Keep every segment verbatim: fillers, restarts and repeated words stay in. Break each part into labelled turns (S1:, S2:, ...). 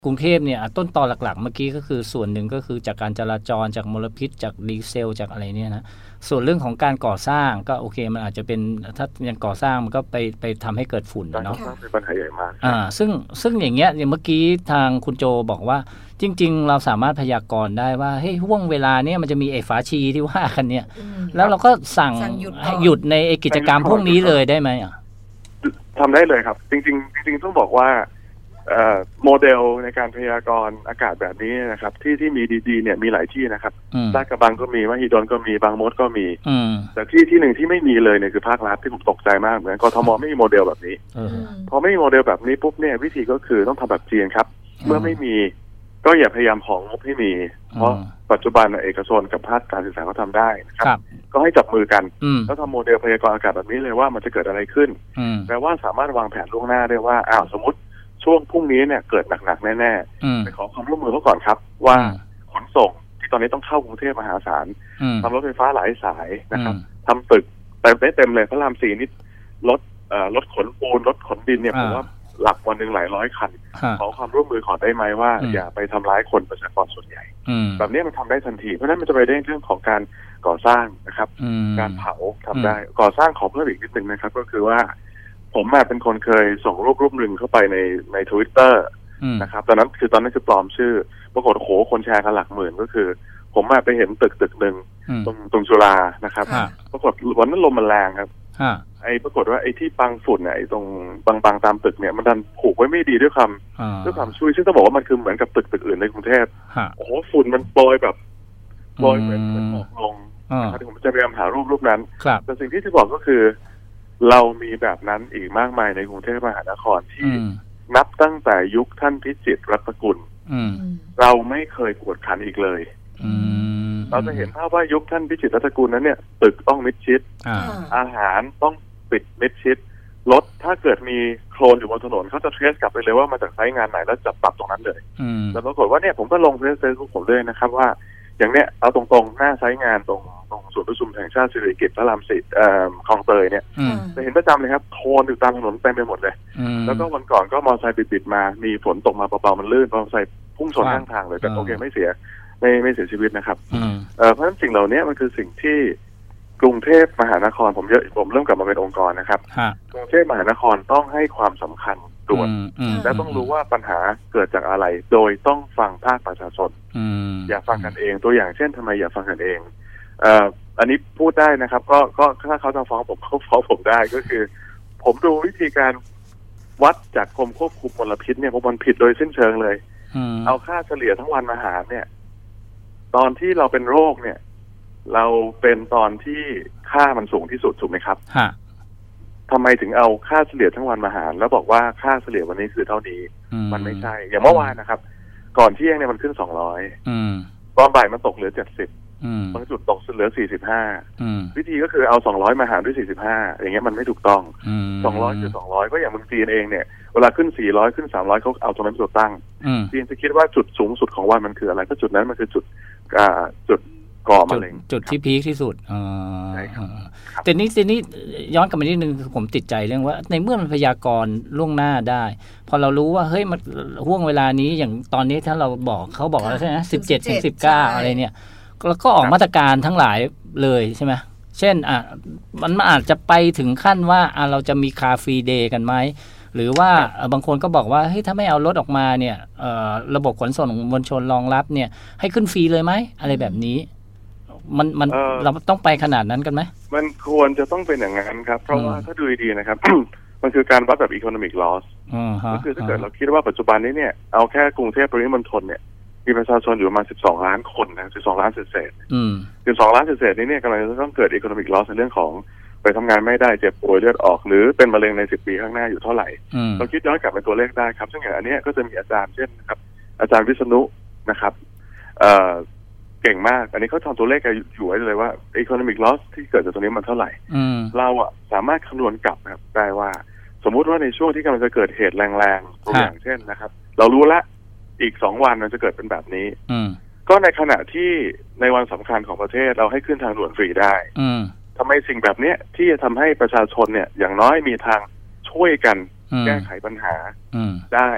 S1: กรุงเทพเนี่ยต้นตอหลักๆเมื่อกี้ก็คือส่วนหนึ่งก็คือจากการจราจรจากมลพิษจากดีเซลจากอะไรเนี่ยนะส่วนเรื่องของการก่อสร้างก็โอเคมันอาจจะเป็นถ้ายังก่อสร้างมันก็ไปไปทำให้เกิดฝุ่นเนาะ
S2: เป็นปัญหาใหญ่มาก
S1: อ่าซึ่งซึ่งอย่างเงี้ยอย่างเมื่อกี้ทางคุณโจบอกว่าจริงๆเราสามารถพยากรณ์ได้ว่าเฮ้ยห่วงเวลาเนี่ยมันจะมีไอ้ฝาชีที่ว่ากันเนี่ยแล้วเราก็สั่งให้หยุดในกิจกรรมพวกนี้เลยได้ไหมอ่ะ
S2: ทำได้เลยครับจริงๆจริงๆต้องบอกว่าโมเดลในการพยากรณ์อากาศแบบนี้นะครับที่ที่มีดีๆเนี่ยมีหลายที่นะครับลาดกระบังก็มีมหิดลก็มีบางมดก็มีแต่ที่ที่หนึ่งที่ไม่มีเลยเนี่ยคือภาครัฐที่ผมตกใจมากเหมือนกทมไม่มีโมเดลแบบนี้พอไม่มีโมเดลแบบนี้ปุ๊บเนี่ยวิธีก็คือต้องทำแบบจีนครับเมื่อไม่มีก็อย่าพยายามของงบให้มีเพราะปัจจุบันเอกชนกับภาคการศึกษาเขาทำได้นะครับก็ให้จับมือกันแล้วทำโมเดลพยากรณ์อากาศแบบนี้เลยว่ามันจะเกิดอะไรขึ้นแปลว่าสามารถวางแผนล่วงหน้าได้ว่าอ้าวสมมติช่วงพรุ่งนี้เนี่ยเกิดหนักๆแน่ๆไปขอความร่วมมือเขาก่อนครับว่าขนส่งที่ตอนนี้ต้องเข้ากรุงเทพมหาศาลทำรถไฟฟ้าหลายสายนะครับทำตึกเต็มได้เต็มเลยพระรามสี่นี่รถเอ่อรถขนปูนรถขนดินเนี่ยผมว่าหลักวันหนึ่งหลายร้อยคันขอความร่วมมือขอได้ไหมว่าอย่าไปทำร้ายคนประชากรส่วนใหญ่แบบนี้มันทำได้ทันทีเพราะนั้นมันจะไปได้เรื่องของการก่อสร้างนะครับการเผาทำได้ก่อสร้างขอเพิ่มอีกนิดนึงนะครับก็คือว่าผมเป็นคนเคยส่งรูปรูปหนึ่งเข้าไปในใน Twitter นะครับตอนนั้นคือตอนนั้นคือปลอมชื่อปรากฏโหคนแชร์กันหลักหมื่นก็คือผมไปเห็นตึกตึกหนึ่งตรงตรงจุฬานะครับปรากฏวันนั้นลมมันแรงครับไอ้ปรากฏว่าไอ้ที่บังฝุ่นเนี่ยไอ้ตรงบังบังตามตึกเนี่ยมันดันผูกไว้ไม่ดีด้วยความด้วยความช่วยซึ่งต้องบอกว่ามันคือเหมือนกับตึกตึกอื่นในกรุงเทพโอ้โหฝุ่นมันโปรยแบบโปรยเหมือนมันออกลงนะครับผมจะพยายามหารูปรูปนั้นแต่สิ่งที่จะบอกก็คือเรามีแบบนั้นอีกมากมายในกรุงเทพมหานครที่นับตั้งแต่ยุคท่านพิจิตรรัตนกุลเราไม่เคยกวดขันอีกเลยเราจะเห็นภาพว่ายุคท่านพิจิตรรัตนกุลนั้นเนี่ยตึกต้องมิดชิดอาหารต้องปิดมิดชิดรถถ้าเกิดมีโคลนอยู่บนถนนเขาจะเทรสกลับไปเลยว่ามาจากไซต์งานไหนแล้วจับปรับตรงนั้นเลยแล้วปรากฏว่าเนี่ยผมก็ลงเฟซบุ๊กผมเลยนะครับว่าอย่างเนี้ยเอาตรงๆหน้าไซต์งานตรงตรงศูนย์ประชุมแห่งชาติสิริกิติ์พระรามสี่คลองเตยเนี่ยจะเห็นประจำเลยครับโคลนอยู่ตามถนนเต็มไปหมดเลยแล้วก็วันก่อนก็มอเตอร์ไซค์ปิดๆมามีฝนตกมาเบาๆมันลื่นมอเตอร์ไซค์พุ่งชนข้างทางเลยแต่โอเคไม่เสียไม่ไม่เสียชีวิตนะครับเพราะฉะนั้นสิ่งเหล่านี้มันคือสิ่งที่กรุงเทพมหานครผมเยอะผมเริ่มกลับมาเป็นองค์กรนะครับกรุงเทพมหานครต้องให้ความสำคัญด่วนและต้องรู้ว่าปัญหาเกิดจากอะไรโดยต้องฟังภาคประชาชนอย่าฟังกันเองตัวอย่างเช่นทำไมอย่าฟังกันเองอันนี้พูดได้นะครับก็ก็ถ้าเขาจะฟ้องผมเขาฟ้องผมได้ก็คือผมดูวิธีการวัดจากกรมควบคุมมลพิษเนี่ยมันผิดโดยสิ้นเชิงเลยเอาค่าเฉลี่ยทั้งวันมาหารเนี่ยตอนที่เราเป็นโรคเนี่ยเราเป็นตอนที่ค่ามันสูงที่สุดถูกไหมครับทำไมถึงเอาค่าเฉลี่ยทั้งวันมาหารแล้วบอกว่าค่าเฉลี่ยวันนี้คือเท่านี้มันไม่ใช่อย่างเมื่อวานนะครับก่อนเที่ยงเนี่ยมันขึ้นสองร้อยตอนบ่ายมันตกเหลือเจ็ดสิบบางจุดตกเหลือสี่สิบห้าวิธีก็คือเอาสองร้อยมาหารด้วยสี่สิบห้าอย่างเงี้ยมันไม่ถูกต้องสองร้อยคือสองร้อยก็อย่างเมืองจีนเองเนี่ยเวลาขึ้นสี่ร้อยขึ้นสามร้อยเขาเอาตรงนั้นเป็นตัวตั้งจีนจะคิดว่าจุดสูงสุดของวันมันคืออะไรก็จุดนั้นมันคือจุดอ่าจุดก่อมะเร็ง
S1: จุดที่พีคที่สุดอ๋อ
S2: ใช่ครับ
S1: แต่นี้ทีนี้ย้อนกลับมานิดนึงคือผมติดใจเรื่องว่าในเมื่อมันพยากรณ์ล่วงหน้าได้พอเรารู้ว่าเฮ้ยมันห่วงเวลานี้อย่างตอนนี้ถ้าเราบอกเขาบอกแล้วใช่ไหมสิบเจ็ดถึงสิบเก้าอะไรเนี่ยแล้วก็ออกมาตรการทั้งหลายเลยใช่ไหมเช่นอ่ะมันอาจจะไปถึงขั้นว่าอ่ะเราจะมีคาร์ฟรีเดย์กันไหมหรือว่าบางคนก็บอกว่าเฮ้ยถ้าไม่เอารถออกมาเนี่ยระบบขนส่งมวลชนรองรับเนี่ยให้ขึ้นฟรีเลยไหมอะไรแบบนี้มันมันเราต้องไปขนาดนั้นกันไหม
S2: มันควรจะต้องเป็นอย่างนั้นครับเพราะว่าถ้าดูดีๆนะครับ มันคือการวัดแบบ economic loss ก็คือถ้าเกิดเราคิดว่าปัจจุบันนี้เนี่ยเอาแค่กรุงเทพปริมณฑลเนี่ยมีประชาชนอยู่ประมาณสิบสองล้านคนนะสิบสองล้านเศษๆสิบสองล้านเศษๆนี้เนี่ยกำลังจะต้องเกิด economic loss ในเรื่องของไปทำงานไม่ได้เจ็บป่วยเลือดออกหรือเป็นมะเร็งในสิบปีข้างหน้าอยู่เท่าไหร่เราคิดย้อนกลับเป็นตัวเลขได้ครับซึ่งอย่างอันนี้ก็จะมีอาจารย์เช่นนะครับอาจารย์วิษณุนะครับเก่งมากอันนี้เขาทำตัวเลขอยู่ไว้เลยว่า economic loss ที่เกิดจากตรงนี้มันเท่าไหร่เราอ่ะสามารถคำนวณกลับนะครับได้ว่าสมมุติว่าในช่วงที่กำลังจะเกิดเหตุแรงๆตัวอย่างเช่นนะครับเรารู้ละอีกสองวันมันจะเกิดเป็นแบบนี้ก็ในขณะที่ในวันสำคัญของประเทศเราให้ขึ้นทางด่วนฟรีได้ทำไมสิ่งแบบนี้ที่จะทำให้ประชาชนเนี่ยอย่างน้อยมีทางช่วยกันแก้ไขปัญหาได้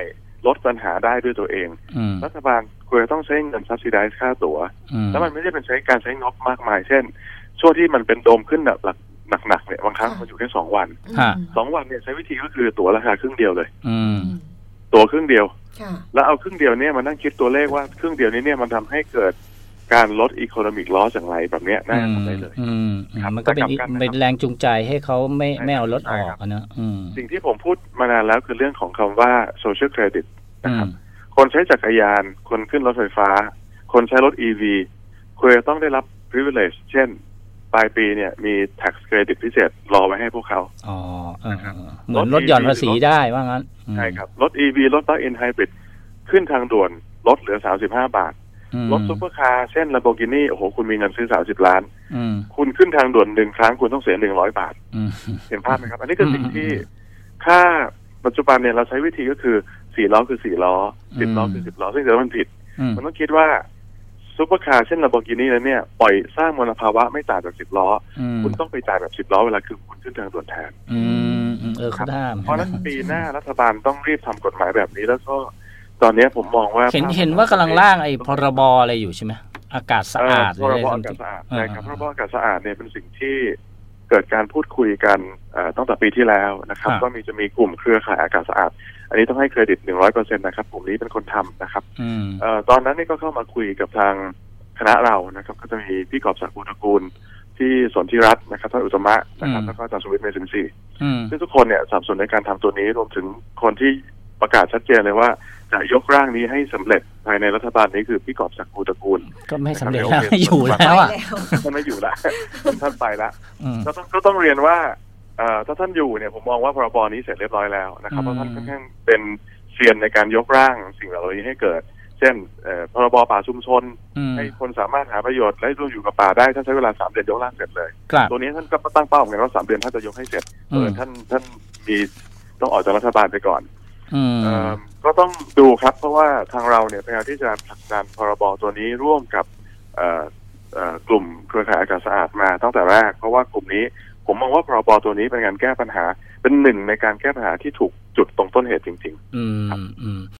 S2: ลดปัญหาได้ด้วยตัวเองรัฐบาลควรจะต้องใช้เงิน subsidize ค่าตั๋วแล้วมันไม่ได้เป็นใช้การใช้งบมากมายเช่นช่วงที่มันเป็นโดมขึ้นแบบหนักๆเนี่ยบางครั้งมันอยู่แค่สองวันสองวันเนี่ยใช้วิธีก็คือตั๋วราคาครึ่งเดียวเลยตั๋วครึ่งเดียวแล้วเอาครึ่งเดียวเนี่ยมานั่งคิดตัวเลขว่าครึ่งเดียวนี้เนี่ยมันทำให้เกิดการลด economic loss อย่างไรแบบนี้น่าจะทำได้เลย
S1: มันก็เป็นเป็นแรงจูงใจให้เขาไม่ไม่เอารถออกนะ
S2: สิ่งที่ผมพูดมานานแล้วคือเรื่องของคำว่า social credit นะครับคนใช้จักรยานคนขึ้นรถไฟฟ้าคนใช้รถ อี วี ควรจะต้องได้รับ privilege เช่นปลายปีเนี่ยมี tax credit พิเศษรอไว้ให้พวกเขา
S1: อ๋อเหมือนลดหย่อนภาษีได้ว่างั้น
S2: ใช่ครับรถ อี วี รถ plug-in hybrid ขึ้นทางด่วนลดเหลือสามสิบห้าบาทรถซุปเปอร์คาร์เช่น Lamborghini โอ้โหคุณมีเงินซื้อสามสิบล้านคุณขึ้นทางด่วนหนึ่งครั้งคุณต้องเสียหนึ่งร้อยบาทเห็นภาพไหมครับอันนี้คือสิ่งที่ค่าปัจจุบันเนี่ยเราใช้วิธีก็คือสี่ล้อคือสี่ล้อสิบล้อคือสิบล้อซึ่งแต่มันผิดมันต้องคิดว่าซุปเปอร์คาร์เช่น Lamborghini แล้วเนี่ยปล่อยสร้างมลภาวะไม่ต่างจากสิบล้อคุณต้องไปจ่ายแบบสิบล้อเวลาคือคุณขึ้นทางด่วนแทน
S1: เออครับ
S2: เพราะนั้นปีหน้ารัฐบาลต้องรีบทำกฎหมายแบบนี้แล้วก็ตอนนี้ผมมองว่า
S1: เห็นเห็นว่ากำลังร่างไอ้พรบอะไรอยู่ใช่ไหมอากาศสะอาด
S2: พรบอากาศสะอาดใช่ครับพรบอากาศสะอาดเนี่ยเป็นสิ่งที่เกิดการพูดคุยกันตั้งแต่ปีที่แล้วนะครับก็มีจะมีกลุ่มเครือข่ายอากาศสะอาดอันนี้ต้องให้เครดิต หนึ่งร้อยเปอร์เซ็นต์ นะครับกลุ่มนี้เป็นคนทำนะครับตอนนั้นนี่ก็เข้ามาคุยกับทางคณะเรานะครับก็จะมีพี่กอบศักดิ์ ภูตระกูลที่สนธิรัตน์นะครับท่านอุตมะนะครับแล้วก็อาจารย์สุวิทย์ เมษินทรีย์ซึ่งทุกคนเนี่ยสนับสนุนในการทำตัวนี้รวมถึงคนที่ประกาศชัดเจนเลยว่าจะยกร่างนี้ให้สำเร็จภายในรัฐบาลนี้คือพี่กอบศักดิ์ ภูตระกูล
S1: ก็ไม่สำเร็จแล้วไม่อยู่แล้วอ่ะ
S2: ท่านไม่อยู่แล้วท่านไปแล้วก็ต้องก็ต้องเรียนว่าถ้าท่านอยู่เนี่ยผมมองว่าพรบนี้เสร็จเรียบร้อยแล้วนะครับเพราะท่านค่อนข้างเป็นเซียนในการยกร่างสิ่งเหล่านี้ให้เกิดเช่นพรบป่าชุมชนให้คนสามารถหาประโยชน์และร่วมอยู่กับป่าได้ท่านใช้เวลาสามเดือนยกร่างเสร็จเลยตัวนี้ท่านก็ตั้งเป้าเหมือนกันว่าสามเดือนท่านจะยกให้เสร็จเออท่านท่านมีต้องออกจากรัฐบาลไปก่อนก็ต้องดูครับเพราะว่าทางเราเนี่ยพยายามที่จะผลักดันพรบตัวนี้ร่วมกับกลุ่มเครือข่ายอากาศสะอาดมาตั้งแต่แรกเพราะว่ากลุ่มนี้ผมมองว่าพรบตัวนี้เป็นการแก้ปัญหาเป็นหนึ่งในการแก้ปัญหาที่ถูกจุดตรงต้นเหตุจริงๆครับ